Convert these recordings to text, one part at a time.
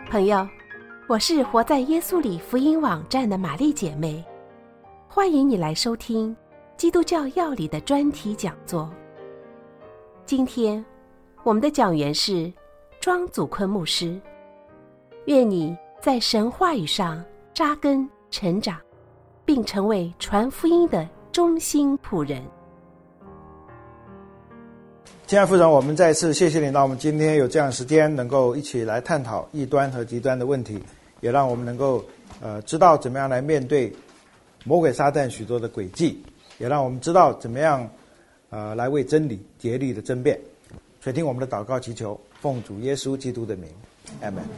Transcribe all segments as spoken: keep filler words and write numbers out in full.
朋友，我是活在耶稣里福音网站的玛丽姐妹，欢迎你来收听基督教要理的专题讲座。今天我们的讲员是庄祖坤牧师，愿你在神话语上扎根成长，并成为传福音的忠心仆人。 亲爱的父神，我们再次谢谢你，让我们今天有这样的时间能够一起来探讨异端和极端的问题，也让我们能够呃知道怎么样来面对魔鬼撒旦许多的诡计，也让我们知道怎么样呃来为真理竭力的争辩。垂听我们的祷告祈求，奉主耶稣基督的名，阿们。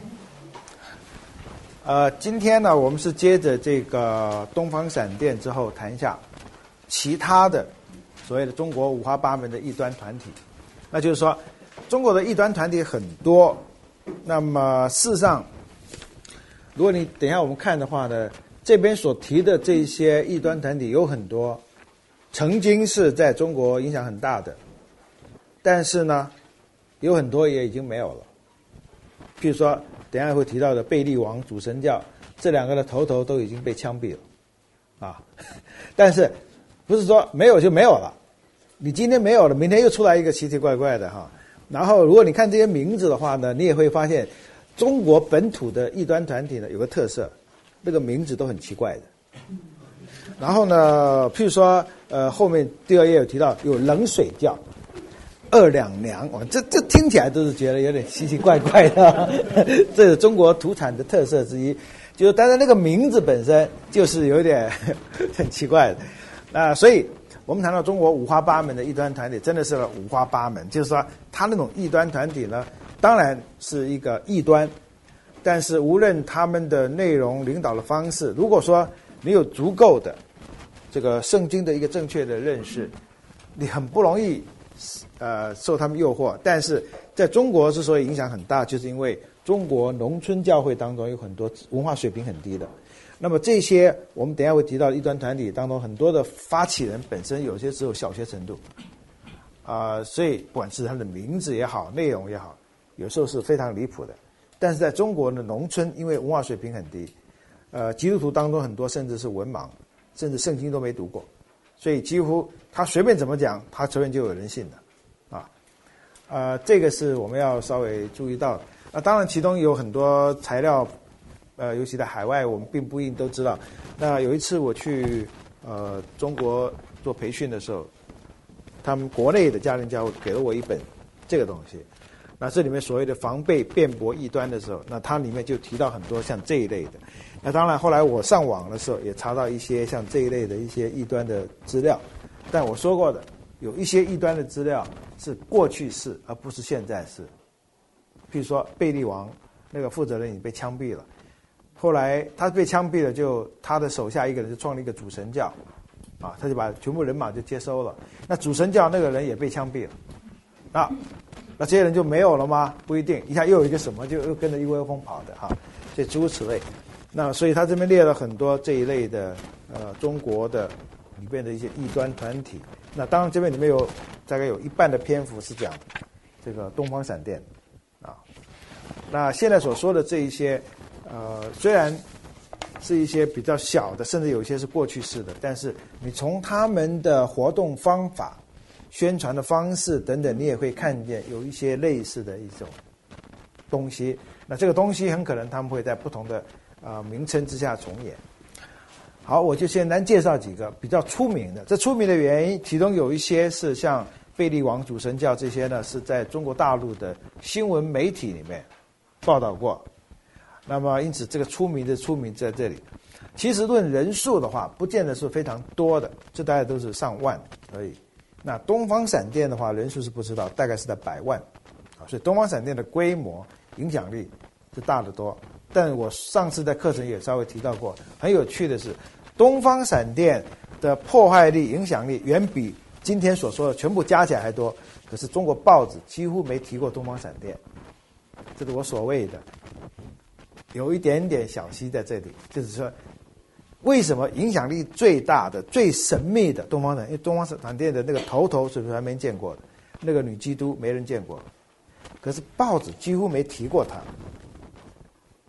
呃，今天呢，我们是接着这个东方闪电之后，谈一下其他的所谓的中国五花八门的异端团体。那就是说，中国的异端团体很多。那么事实上，如果你等一下我们看的话呢，这边所提的这些异端团体有很多曾经是在中国影响很大的，但是呢，有很多也已经没有了。譬如说，等一下会提到的贝利王、主神教，这两个的头头都已经被枪毙了，啊，但是不是说没有就没有了。你今天没有了，明天又出来一个奇奇怪怪的哈。然后，如果你看这些名字的话呢，你也会发现，中国本土的异端团体呢有个特色，那个名字都很奇怪的。然后呢，譬如说，呃，后面第二页有提到有冷水教、二两娘，哦，这这听起来都是觉得有点奇奇怪怪的。这是中国土产的特色之一，就是但是那个名字本身就是有点很奇怪的。那、呃、所以。我们谈到中国五花八门的异端团体，真的是五花八门。就是说，他那种异端团体呢，当然是一个异端，但是无论他们的内容、领导的方式，如果说你有足够的这个圣经的一个正确的认识，你很不容易呃受他们诱惑。但是在中国之所以影响很大，就是因为中国农村教会当中有很多文化水平很低的。那么这些我们等一下会提到的异端团体当中，很多的发起人本身有些只有小学程度，啊、呃，所以不管是他的名字也好，内容也好，有时候是非常离谱的。但是在中国的农村，因为文化水平很低，呃，基督徒当中很多甚至是文盲，甚至圣经都没读过，所以几乎他随便怎么讲，他随便就有人信的，啊，呃，这个是我们要稍微注意到的。啊，当然其中有很多材料。呃，尤其在海外，我们并不一定都知道。那有一次我去呃中国做培训的时候，他们国内的家庭教会给了我一本这个东西。那这里面所谓的防备辩驳异端的时候，那它里面就提到很多像这一类的。那当然，后来我上网的时候也查到一些像这一类的一些异端的资料。但我说过的，有一些异端的资料是过去式，而不是现在式。譬如说贝利王那个负责人已经被枪毙了。后来他被枪毙了，就他的手下一个人就创立一个主神教，啊，他就把全部人马就接收了。那主神教那个人也被枪毙了，啊，那这些人就没有了吗？不一定，一下又有一个什么就又跟着一窝蜂跑的哈，所以诸如此类。那所以他这边列了很多这一类的呃中国的里边的一些异端团体。那当然这边里面有大概有一半的篇幅是讲这个东方闪电，啊，那现在所说的这一些。呃，虽然是一些比较小的，甚至有些是过去式的，但是你从他们的活动方法、宣传的方式等等，你也会看见有一些类似的一种东西。那这个东西很可能他们会在不同的呃名称之下重演。好，我就先单介绍几个比较出名的。这出名的原因，其中有一些是像贝利王、主神教这些呢，是在中国大陆的新闻媒体里面报道过。那么，因此这个出名的出名在这里。其实论人数的话，不见得是非常多的，这大概都是上万而已。那东方闪电的话，人数是不知道，大概是在百万，啊，所以东方闪电的规模、影响力是大得多。但我上次在课程也稍微提到过，很有趣的是，东方闪电的破坏力、影响力远比今天所说的全部加起来还多。可是中国报纸几乎没提过东方闪电，这是我所谓的。有一点点小溪在这里，就是说，为什么影响力最大的、最神秘的东方闪？因为东方闪电的那个头头是还没见过的，那个女基督没人见过，可是报纸几乎没提过她。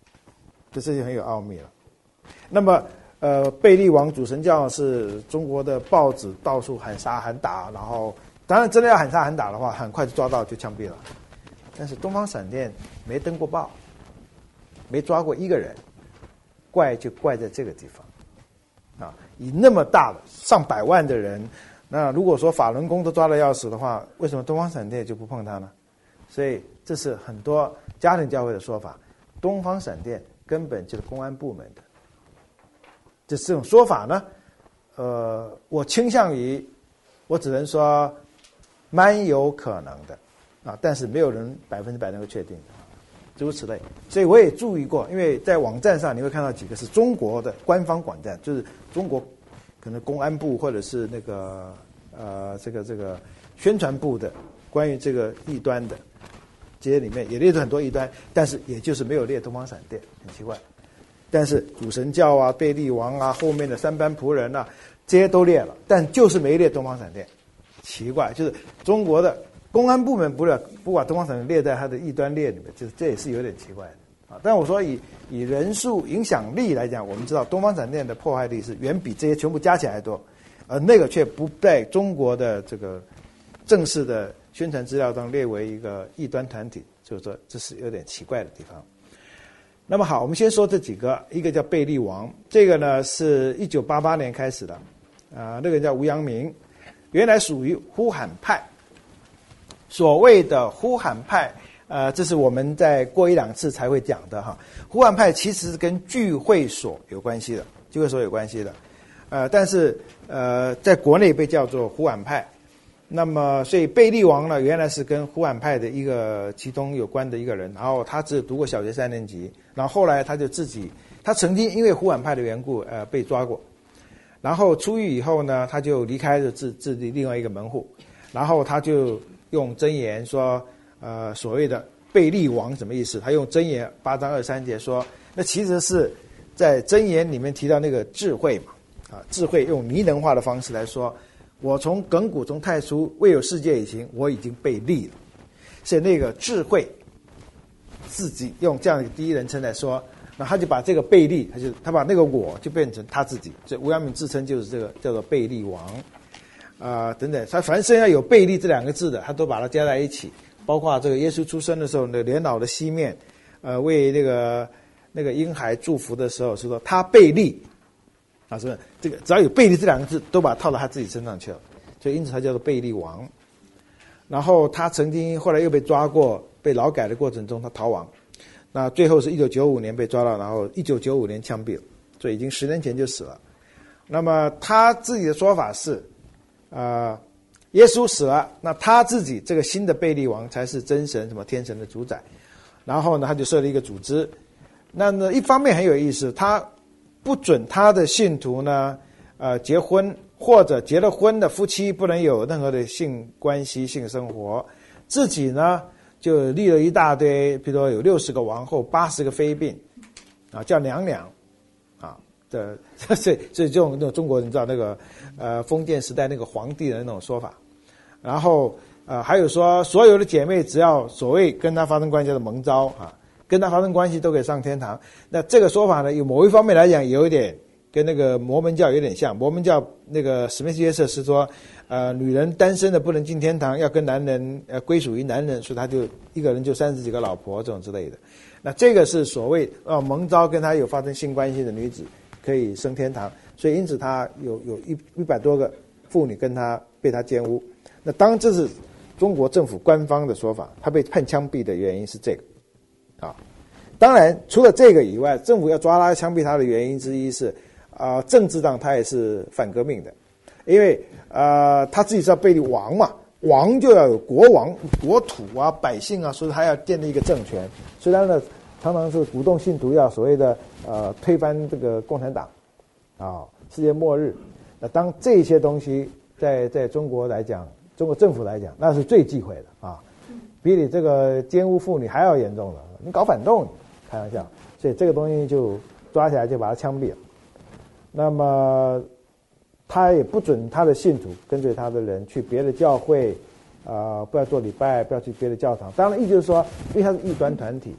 这这就很有奥秘了。那么，呃，贝利王主神教是中国的报纸到处喊杀喊打，然后当然真的要喊杀喊打的话，很快就抓到就枪毙了。但是东方闪电没登过报，没抓过一个人，怪就怪在这个地方啊！以那么大的上百万的人，那如果说法轮功都抓得要死的话，为什么东方闪电就不碰他呢？所以这是很多家庭教会的说法，东方闪电根本就是公安部门的。这这种说法呢，呃，我倾向于，我只能说蛮有可能的啊，但是没有人百分之百能够确定的，诸如此类。所以我也注意过，因为在网站上你会看到几个是中国的官方网站，就是中国可能公安部或者是那个呃这个这个宣传部的关于这个异端的。这些里面也列出很多异端，但是也就是没有列东方闪电，很奇怪。但是主神教啊、贝利王啊、后面的三班仆人啊，这些都列了，但就是没列东方闪电，奇怪。就是中国的公安部门不了不把东方闪电列在他的异端列里面，就是这也是有点奇怪的啊。但我说以以人数影响力来讲，我们知道东方闪电的破坏力是远比这些全部加起来多，而那个却不在中国的这个正式的宣传资料中列为一个异端团体，就是说这是有点奇怪的地方。那么好，我们先说这几个，一个叫贝利王，这个呢是一九八八年开始的，啊、呃，那个人叫吴阳明，原来属于呼喊派。所谓的呼喊派，呃，这是我们在过一两次才会讲的哈。呼喊派其实是跟聚会所有关系的，聚会所有关系的，呃，但是呃，在国内被叫做呼喊派。那么，所以贝利王呢，原来是跟呼喊派的一个其中有关的一个人，然后他只读过小学三年级，然后后来他就自己，他曾经因为呼喊派的缘故，呃，被抓过，然后出狱以后呢，他就离开了自自己另外一个门户，然后他就用箴言说，呃，所谓的贝利王什么意思？他用箴言八章二三节说，那其实是在箴言里面提到那个智慧嘛，啊，智慧用拟人化的方式来说。我从亘古从太初未有世界以前，我已经被立了。所以那个智慧，自己用这样一个第一人称来说，那他就把这个贝利，他就他把那个我就变成他自己。所以吴阳明自称就是这个叫做贝利王，啊、呃、等等，他凡是要有贝利这两个字的，他都把它加在一起。包括这个耶稣出生的时候，那个年老的西面，呃，为那个那个婴孩祝福的时候，是说他贝利。啊，是不是这个只要有贝利这两个字，都把它套到他自己身上去了，所以因此他叫做贝利王。然后他曾经后来又被抓过，被劳改的过程中他逃亡，那最后是一九九五年被抓到，然后一九九五年枪毙了，所以已经十年前就死了。那么他自己的说法是，啊、呃，耶稣死了，那他自己这个新的贝利王才是真神什么天神的主宰。然后呢，他就设立一个组织，那呢一方面很有意思，他不准他的信徒呢，呃，结婚或者结了婚的夫妻不能有任何的性关系、性生活。自己呢就立了一大堆，比如说有六十个王后、八十个妃嫔，啊，叫娘娘，啊的，所以所以这种那种中国人知道那个呃封建时代那个皇帝的那种说法。然后呃还有说所有的姐妹只要所谓跟他发生关系的蒙召啊。跟他发生关系都可以上天堂。那这个说法呢，有某一方面来讲，有一点跟那个摩门教有点像。摩门教那个史密斯约瑟是说，呃，女人单身的不能进天堂，要跟男人呃归属于男人，所以他就一个人就三十几个老婆这种之类的。那这个是所谓呃蒙召跟他有发生性关系的女子可以升天堂，所以因此他有有一一百多个妇女跟他被他奸污。那当然这是中国政府官方的说法，他被判枪毙的原因是这个。啊，当然，除了这个以外，政府要抓他、枪毙他的原因之一是，啊、呃，政治上他也是反革命的，因为呃，他自己是要贝利王嘛，王就要有国王、国土啊、百姓啊，所以他要建立一个政权。虽然呢，常常是鼓动信徒要所谓的呃推翻这个共产党，啊，世界末日。那当这些东西在在中国来讲，中国政府来讲，那是最忌讳的啊，比你这个奸污妇女还要严重的。你搞反动，开玩笑，所以这个东西就抓起来就把他枪毙了。那么他也不准他的信徒跟随他的人去别的教会，啊、呃，不要做礼拜，不要去别的教堂。当然，意思就是说，因为他是异端团体，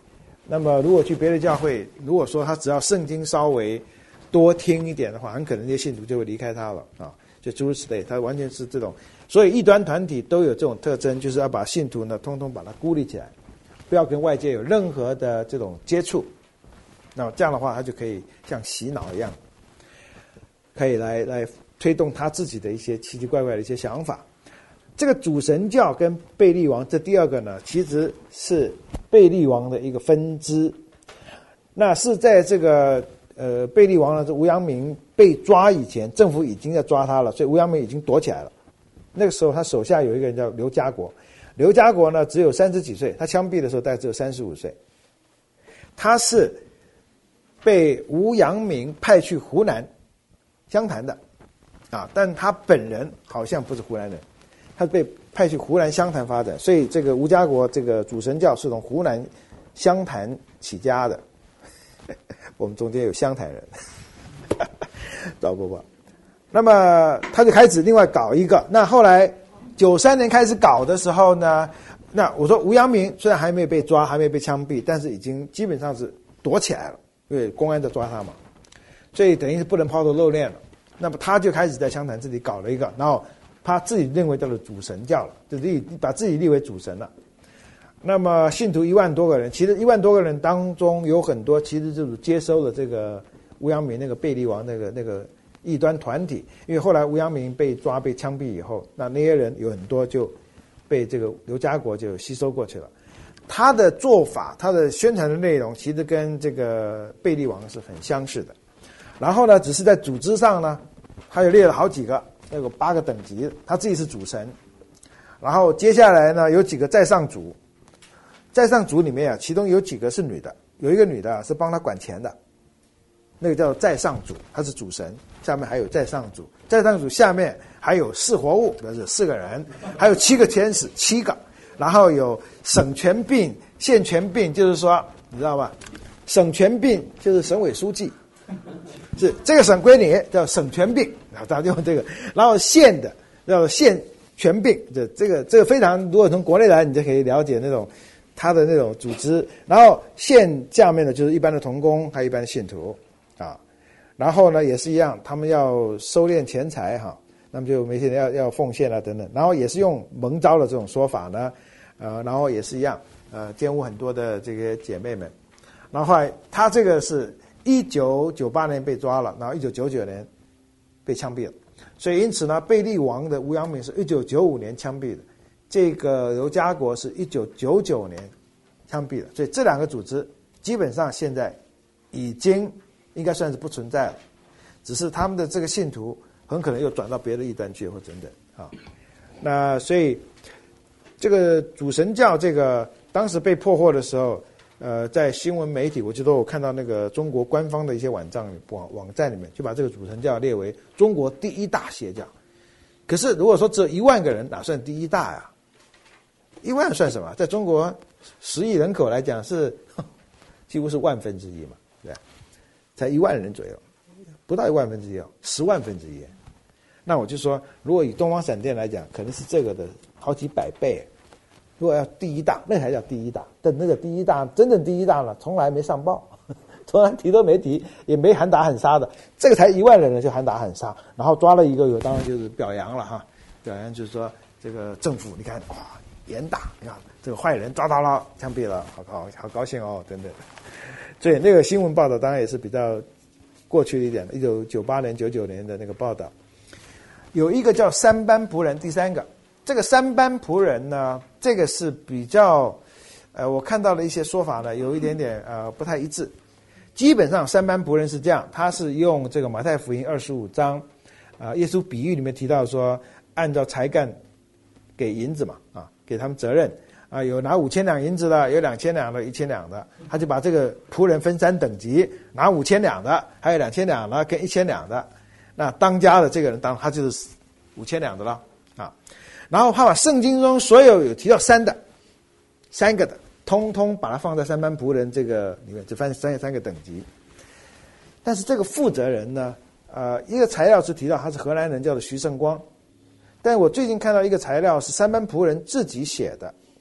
那么如果去别的教会，如果说他只要圣经稍微多听一点的话，很可能这些信徒就会离开他了啊，就诸如此类，他完全是这种。所以异端团体都有这种特征，就是要把信徒呢通通把它孤立起来，不要跟外界有任何的这种接触。那么这样的话，他就可以像洗脑一样，可以来来推动他自己的一些奇奇怪怪的一些想法。这个主神教跟贝利王这第二个呢，其实是贝利王的一个分支。那是在这个呃贝利王呢，这吴阳明被抓以前，政府已经在抓他了，所以吴阳明已经躲起来了。那个时候他手下有一个人叫刘家国，刘家国呢只有三十几岁，他枪毙的时候大概只有三十五岁。他是被吴阳明派去湖南湘潭的啊，但他本人好像不是湖南人，他被派去湖南湘潭发展，所以这个吴家国这个主神教是从湖南湘潭起家的。我们中间有湘潭人，找不吧？那么他就开始另外搞一个。那后来九三年开始搞的时候呢，那我说吴阳明虽然还没有被抓，还没有被枪毙，但是已经基本上是躲起来了，因为公安在抓他嘛，所以等于是不能抛头露面了。那么他就开始在湘潭这里搞了一个，然后他自己认为叫做主神教了，就自己把自己立为主神了。那么信徒一万多个人，其实一万多个人当中有很多其实就是接收了这个吴阳明那个贝利王那个那个异端团体，因为后来吴阳明被抓被枪毙以后，那那些人有很多就被这个刘家国就吸收过去了。他的做法，他的宣传的内容其实跟这个贝利王是很相似的。然后呢，只是在组织上呢，他又列了好几个，有八个等级，他自己是主神。然后接下来呢，有几个在上主。在上主里面啊，其中有几个是女的，有一个女的啊是帮他管钱的，那个叫在上主，他是主神，下面还有在上主，在上主下面还有四活物，表示四个人，还有七个天使，七个，然后有省权并、县权并，就是说你知道吧？省权并就是省委书记，是这个省归你，叫省权并，然后他就用这个，然后县的叫县权并，这这个这个非常，如果从国内来，你就可以了解那种。他的那种组织，然后县下面的就是一般的同工，还有一般的信徒啊，然后呢也是一样，他们要收敛钱财哈，那么就每天要要奉献啊等等，然后也是用蒙召的这种说法呢，呃，然后也是一样，呃，玷污很多的这个姐妹们，然后后来他这个是一九九八年被抓了，然后一九九九年被枪毙了，所以因此呢，贝利王的吴阳明是一九九五年枪毙的。这个刘家国是一九九九年枪毙的，所以这两个组织基本上现在已经应该算是不存在了，只是他们的这个信徒很可能又转到别的异端去或等等啊。那所以这个主神教这个当时被破获的时候，呃，在新闻媒体，我记得我看到那个中国官方的一些网站网网站里面，就把这个主神教列为中国第一大邪教。可是如果说只有一万个人，哪算第一大呀？一万算什么？在中国十亿人口来讲是几乎是万分之一嘛，对吧？才一万人左右，不到一万分之一哦，十万分之一。那我就说，如果以东方闪电来讲，可能是这个的好几百倍。如果要第一大，那才叫第一大。但那个第一大，真正第一大呢，从来没上报，从来提都没提，也没喊打喊杀的。这个才一万人呢，就喊打喊杀，然后抓了一个，有当然就是表扬了哈，表扬就是说这个政府，你看哇。严打，你看这个坏人抓到了，枪毙了，好好好高兴哦，等等。所以那个新闻报道当然也是比较过去一点的，一九九八年、九九年的那个报道。有一个叫三班仆人，第三个，这个三班仆人呢，这个是比较，呃，我看到了一些说法呢，有一点点呃不太一致。基本上三班仆人是这样，他是用这个马太福音二十五章，啊、呃，耶稣比喻里面提到说，按照才干给银子嘛，啊。给他们责任啊，有拿五千两银子的，有两千两的，一千两的，他就把这个仆人分三等级，拿五千两的，还有两千两的，跟一千两的。那当家的这个人，当他就是五千两的了啊。然后他把圣经中所有有提到三的、三个的，通通把它放在三班仆人这个里面，就分三三个等级。但是这个负责人呢，呃，一个材料是提到他是荷兰人，叫做徐胜光。但我最近看到一个材料是三班仆人自己写的，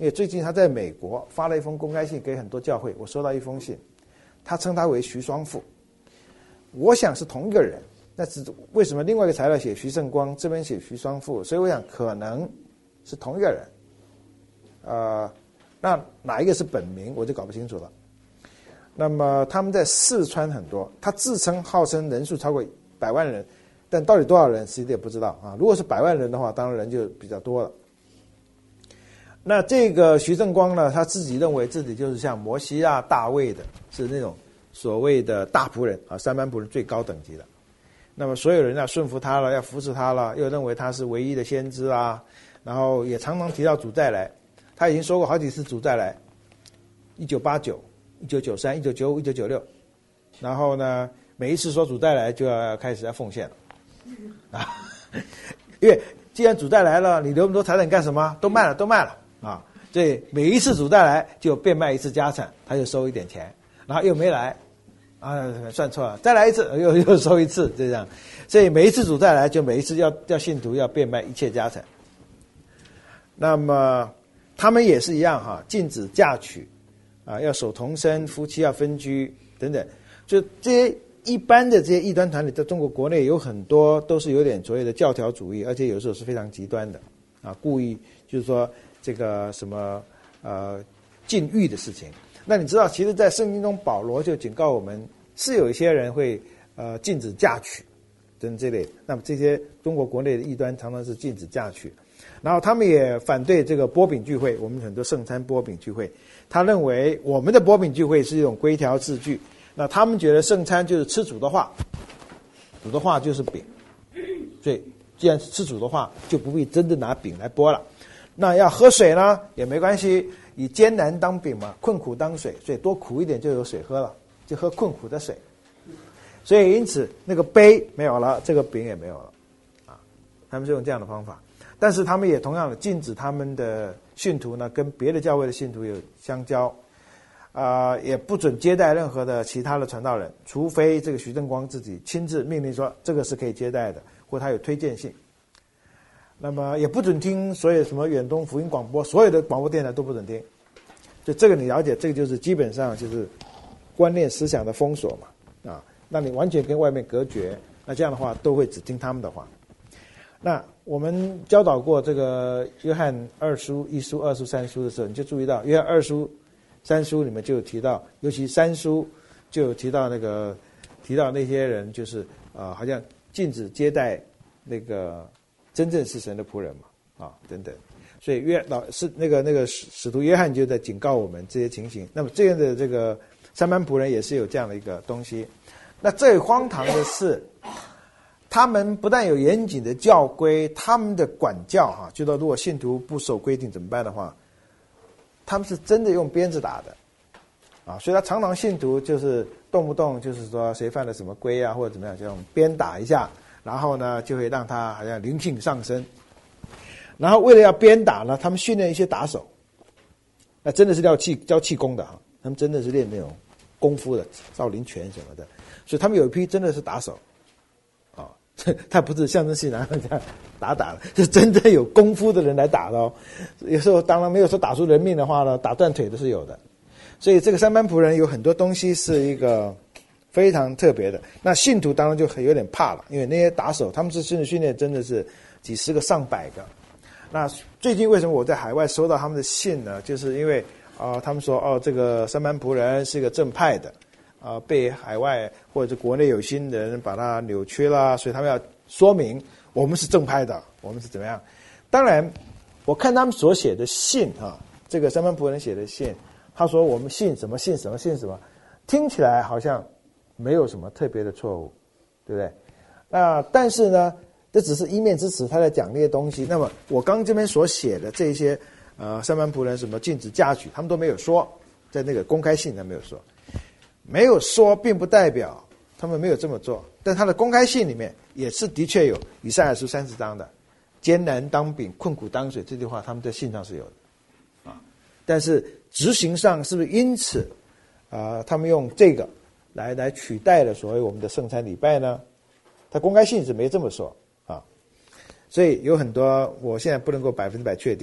因为最近他在美国发了一封公开信给很多教会，我收到一封信，他称他为徐双父，我想是同一个人，但是为什么另外一个材料写徐胜光，这边写徐双父？所以我想可能是同一个人，呃，那哪一个是本名我就搞不清楚了。那么他们在四川很多，他自称号称人数超过百万人，但到底多少人实际也不知道啊。如果是百万人的话，当然人就比较多了。那这个徐正光呢，他自己认为自己就是像摩西啊、大卫的，是那种所谓的大仆人啊，三班仆人最高等级的。那么所有人要顺服他了，要服侍他了，又认为他是唯一的先知啊，然后也常常提到主再来，他已经说过好几次主再来，一九八九。一九九三、一九九五、一九九六，然后呢，每一次说主再来就要开始要奉献了，啊，因为既然主再来了，你留那么多财产干什么？都卖了，都卖了啊！所以每一次主再来就变卖一次家产，他就收一点钱，然后又没来，啊，算错了，再来一次又又收一次，就这样。所以每一次主再来，就每一次要要信徒要变卖一切家产。那么他们也是一样哈，禁止嫁娶。啊，要守童身，夫妻要分居等等，就这些一般的这些异端团体，在中国国内有很多都是有点所谓的教条主义，而且有时候是非常极端的，啊，故意就是说这个什么呃禁欲的事情。那你知道，其实，在圣经中，保罗就警告我们，是有一些人会呃禁止嫁娶等这类。那么这些中国国内的异端常常是禁止嫁娶。然后他们也反对这个波饼聚会，我们很多圣餐波饼聚会，他认为我们的波饼聚会是一种规条制矩，那他们觉得圣餐就是吃主的话，主的话就是饼，所以既然是吃主的话，就不必真的拿饼来拨了。那要喝水呢也没关系，以艰难当饼嘛，困苦当水，所以多苦一点就有水喝了，就喝困苦的水。所以因此那个杯没有了，这个饼也没有了，啊，他们是用这样的方法。但是他们也同样的禁止他们的信徒呢跟别的教会的信徒有相交，啊、呃，也不准接待任何的其他的传道人，除非这个徐正光自己亲自命令说这个是可以接待的，或他有推荐信。那么也不准听所有什么远东福音广播，所有的广播电台都不准听。就这个你了解，这个就是基本上就是观念思想的封锁嘛，啊，让你完全跟外面隔绝。那这样的话都会只听他们的话。那我们教导过这个约翰二书、一书、二书、三书的时候，你就注意到约翰二书、三书里面就有提到，尤其三书就有提到那个提到那些人就是啊、呃，好像禁止接待那个真正是神的仆人嘛，啊等等。所以约老是那个那个使使徒约翰就在警告我们这些情形。那么这样的这个三班仆人也是有这样的一个东西。那最荒唐的是，他们不但有严谨的教规，他们的管教哈、啊，就说如果信徒不守规定怎么办的话，他们是真的用鞭子打的，啊，所以他常常信徒就是动不动就是说谁犯了什么规啊或者怎么样，就用鞭打一下，然后呢就会让他好像灵性上升。然后为了要鞭打呢，他们训练一些打手，那真的是教气教气功的哈、啊，他们真的是练那种功夫的少林拳什么的，所以他们有一批真的是打手。他不是象征性然后这样打打了，是真正有功夫的人来打的哦。有时候当然没有说打出人命的话呢，打断腿都是有的。所以这个三班仆人有很多东西是一个非常特别的。那信徒当然就很有点怕了，因为那些打手他们是真的训练真的是几十个上百个。那最近为什么我在海外收到他们的信呢？就是因为啊、呃，他们说哦，这个三班仆人是一个正派的。啊、呃，被海外或者国内有心人把它扭曲了，所以他们要说明我们是正派的，我们是怎么样。当然，我看他们所写的信啊，这个三班仆人写的信，他说我们信什么信什么信什么，听起来好像没有什么特别的错误，对不对？那但是呢，这只是一面之词，他在讲那些东西。那么我刚这边所写的这些呃三班仆人什么禁止嫁娶，他们都没有说，在那个公开信他没有说。没有说并不代表他们没有这么做，但他的公开信里面也是的确有以赛亚书三十章的艰难当饼困苦当水这句话，他们在信上是有的啊。但是执行上是不是因此啊、呃，他们用这个来来取代了所谓我们的圣餐礼拜呢？他公开信是没这么说啊。所以有很多我现在不能够百分之百确定的，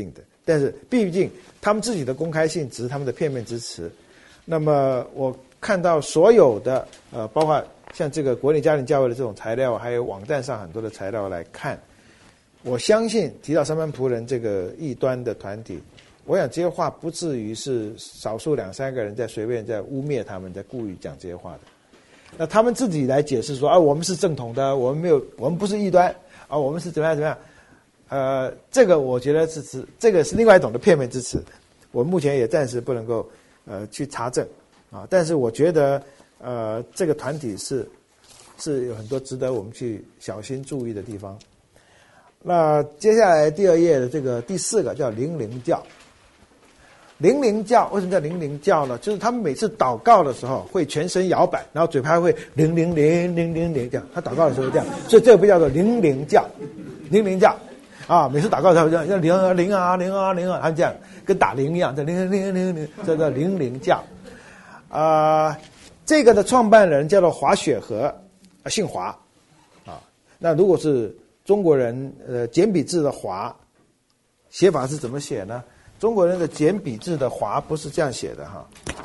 但是毕竟他们自己的公开性只是他们的片面之词。那么我看到所有的呃，包括像这个国内家庭教会的这种材料，还有网站上很多的材料来看，我相信提到三班仆人这个异端的团体，我想这些话不至于是少数两三个人在随便在污蔑他们，在故意讲这些话的。那他们自己来解释说啊，我们是正统的，我们没有，我们不是异端啊，我们是怎么样怎么样。呃，这个我觉得是是这个是另外一种的片面之词，我目前也暂时不能够呃去查证啊。但是我觉得呃这个团体是是有很多值得我们去小心注意的地方。那接下来第二页的这个第四个叫灵灵教。灵灵教为什么叫灵灵教呢？就是他们每次祷告的时候会全身摇摆，然后嘴巴会灵灵灵灵灵灵这样。他祷告的时候这样，所以这个被叫做灵灵教，灵灵教啊，每次祷告的时候这样，像灵啊灵啊灵啊灵啊，他们这样跟打铃一样，这灵灵灵灵，这叫灵灵教。啊、呃，这个的创办人叫做华雪和，啊，姓华啊。那如果是中国人，呃，简笔字的华，写法是怎么写呢？中国人的简笔字的华不是这样写的哈，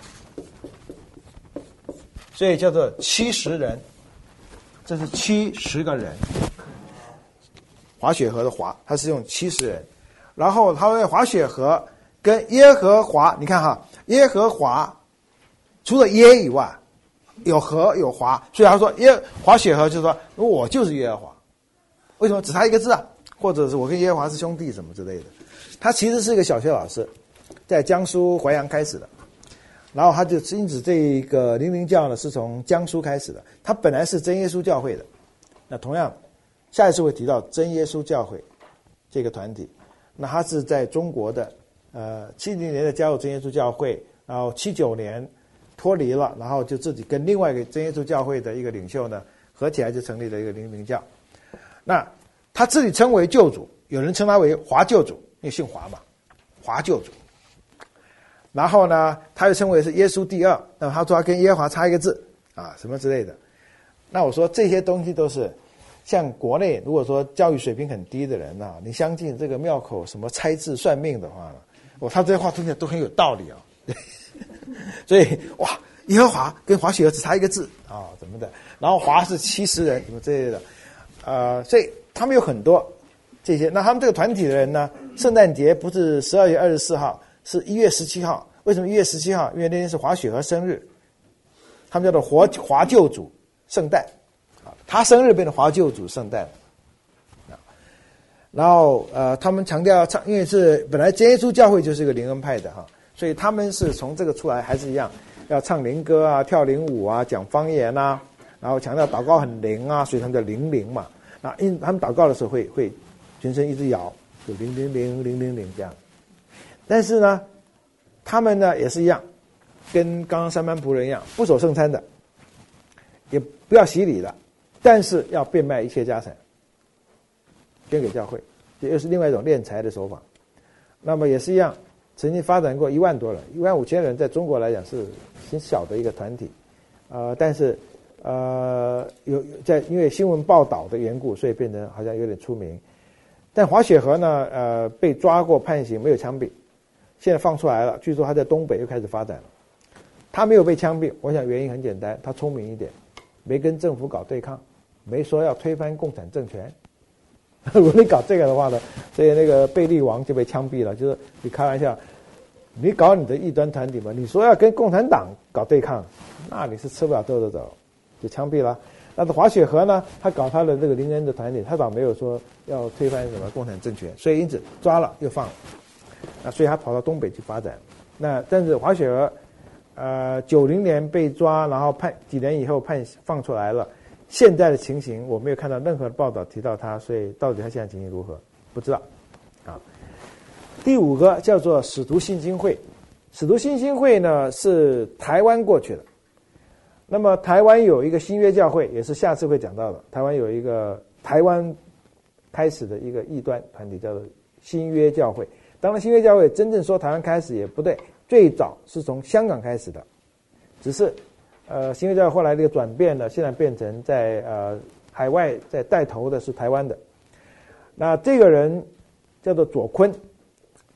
所以叫做七十人，这是七十个人。滑雪河的滑，它是用七十人，然后他为滑雪河跟耶和华，你看哈，耶和华除了耶以外，有和有华，所以他说耶滑雪河就是说我就是耶和华，为什么只差一个字啊？或者是我跟耶和华是兄弟什么之类的。他其实是一个小学老师，在江苏淮阳开始的，然后他就因此这个灵灵教呢是从江苏开始的。他本来是真耶稣教会的，那同样下一次会提到真耶稣教会这个团体。那他是在中国的，呃，七零年的加入真耶稣教会，然后七九年脱离了，然后就自己跟另外一个真耶稣教会的一个领袖呢合起来，就成立了一个灵灵教。那他自己称为救主，有人称他为华救主。因为姓华嘛，华救主。然后呢，他又称为是耶稣第二，那么他说他跟耶和华差一个字啊，什么之类的。那我说这些东西都是像国内如果说教育水平很低的人啊，你相信这个庙口什么猜字算命的话呢，哦，他这些话听起来都很有道理啊。所以哇，耶和华跟华雪儿只差一个字啊，怎么的？然后华是七十人什么之类的，呃，所以他们有很多。这些，那他们这个团体的人呢？圣诞节不是十二月二十四号，是一月十七号。为什么一月十七号？因为那天是滑雪和生日，他们叫做华华救主圣诞，啊，他生日变成华救主圣诞，啊，然后呃，他们强调唱，因为是本来真耶稣教会就是一个灵恩派的哈，所以他们是从这个出来还是一样，要唱灵歌啊，跳灵舞啊，讲方言啊，然后强调祷告很灵啊，所以他们叫灵灵嘛。那因他们祷告的时候会会。全身一直摇，就零零零零零零这样。但是呢，他们呢也是一样，跟刚刚三班仆人一样，不守圣餐的，也不要洗礼的，但是要变卖一切家产，捐给教会，这又是另外一种敛财的手法。那么也是一样，曾经发展过一万多人，一万五千人，在中国来讲是很小的一个团体，呃，但是呃有在因为新闻报道的缘故，所以变成好像有点出名。但华雪河呢，呃，被抓过判刑，没有枪毙，现在放出来了。据说他在东北又开始发展了。他没有被枪毙，我想原因很简单，他聪明一点，没跟政府搞对抗，没说要推翻共产政权。如果你搞这个的话呢，所以那个贝利王就被枪毙了。就是你开玩笑，你搞你的异端团体嘛，你说要跟共产党搞对抗，那你是吃不了兜着走，就枪毙了。但是华雪河呢，他搞他的这个灵恩的团体，他倒没有说要推翻什么共产政权，所以因此抓了又放了，啊，所以他跑到东北去发展。那但是华雪河，呃，九零年被抓，然后判几年以后判放出来了。现在的情形我没有看到任何的报道提到他，所以到底他现在情形如何不知道。啊，第五个叫做使徒信心会，使徒信心会呢是台湾过去的。那么台湾有一个新约教会，也是下次会讲到的。台湾有一个台湾开始的一个异端团体，叫做新约教会。当然，新约教会真正说台湾开始也不对，最早是从香港开始的，只是呃新约教会后来这个转变呢，现在变成在呃海外在带头的是台湾的。那这个人叫做左坤，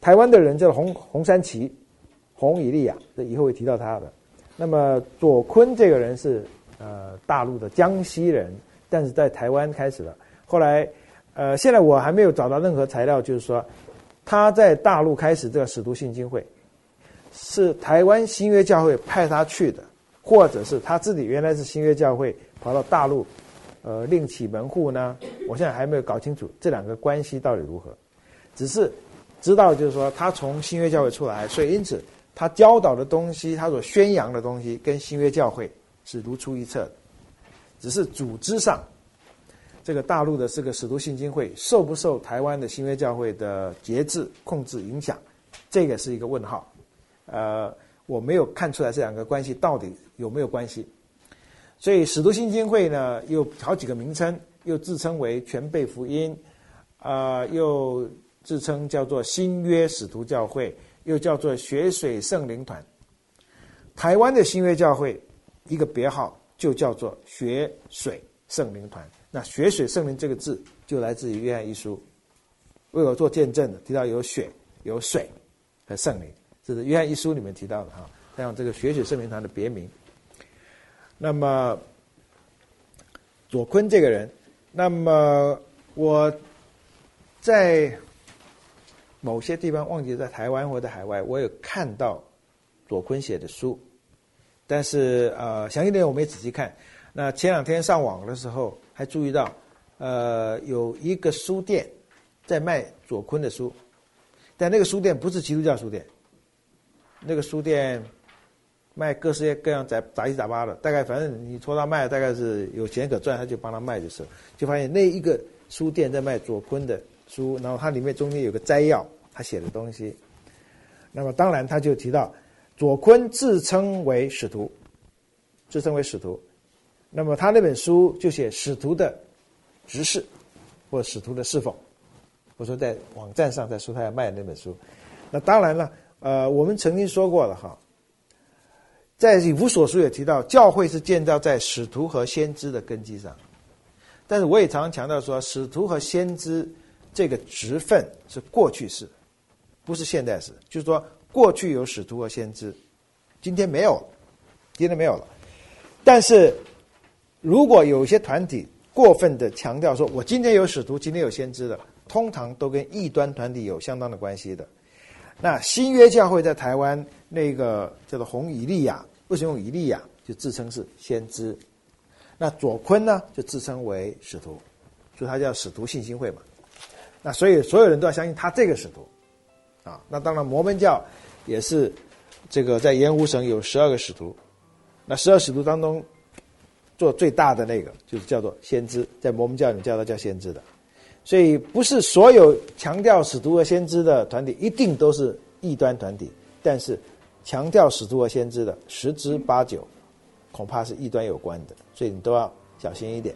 台湾的人叫洪洪山奇，洪以利亚，这以后会提到他的。那么左坤这个人是呃大陆的江西人，但是在台湾开始了。后来呃现在我还没有找到任何材料，就是说他在大陆开始这个使徒信经会，是台湾新约教会派他去的，或者是他自己原来是新约教会跑到大陆呃另起门户呢？我现在还没有搞清楚这两个关系到底如何，只是知道就是说他从新约教会出来，所以因此他教导的东西，他所宣扬的东西跟新约教会是如出一辙的，只是组织上这个大陆的这个使徒信经会受不受台湾的新约教会的节制控制影响，这个是一个问号。呃，我没有看出来这两个关系到底有没有关系。所以使徒信经会呢有好几个名称，又自称为全备福音，呃，又自称叫做新约使徒教会，又叫做血水圣灵团。台湾的新约教会一个别号就叫做血水圣灵团。那血水圣灵这个字就来自于约翰一书，为我做见证的提到有血有水和圣灵，这是约翰一书里面提到的哈。他用这个血水圣灵团的别名。那么左坤这个人，那么我在某些地方忘记在台湾或者海外，我有看到左坤写的书，但是呃详细内容我没仔细看。那前两天上网的时候还注意到，呃有一个书店在卖左坤的书，但那个书店不是基督教书店，那个书店卖各式各样杂杂七杂八的，大概反正你托他卖，大概是有钱可赚，他就帮他卖就是。就发现那一个书店在卖左坤的书，然后它里面中间有个摘要，他写的东西。那么当然他就提到左坤自称为使徒，自称为使徒。那么他那本书就写使徒的执事或使徒的侍奉，我说在网站上在说他要卖的那本书。那当然了，呃，我们曾经说过了哈，在以弗所书也提到，教会是建造在使徒和先知的根基上。但是我也常常强调说，使徒和先知这个职分是过去式，不是现代式。就是说，过去有使徒和先知，今天没有了，今天没有了。但是如果有一些团体过分的强调说，我今天有使徒，今天有先知的，通常都跟异端团体有相当的关系的。那新约教会在台湾那个叫做洪以利亚，为什么用以利亚？就自称是先知。那左坤呢，就自称为使徒，所以他叫使徒信心会嘛。那所以所有人都要相信他这个使徒啊。那当然摩门教也是这个在盐湖省有十二个使徒，那十二使徒当中做最大的那个就是叫做先知，在摩门教里面叫他叫先知的。所以不是所有强调使徒和先知的团体一定都是异端团体，但是强调使徒和先知的十之八九恐怕是异端有关的，所以你都要小心一点。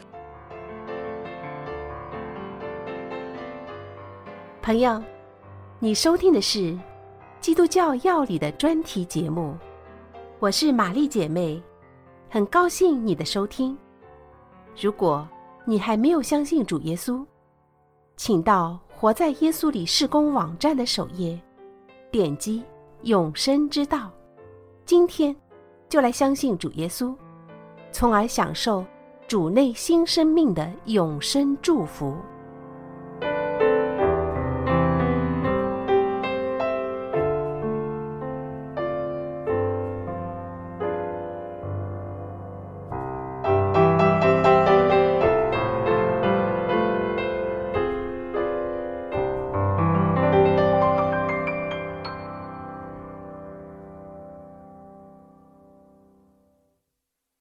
朋友，你收听的是基督教要理的专题节目，我是玛丽姐妹，很高兴你的收听。如果你还没有相信主耶稣，请到活在耶稣里事工网站的首页，点击永生之道，今天就来相信主耶稣，从而享受主内新生命的永生祝福。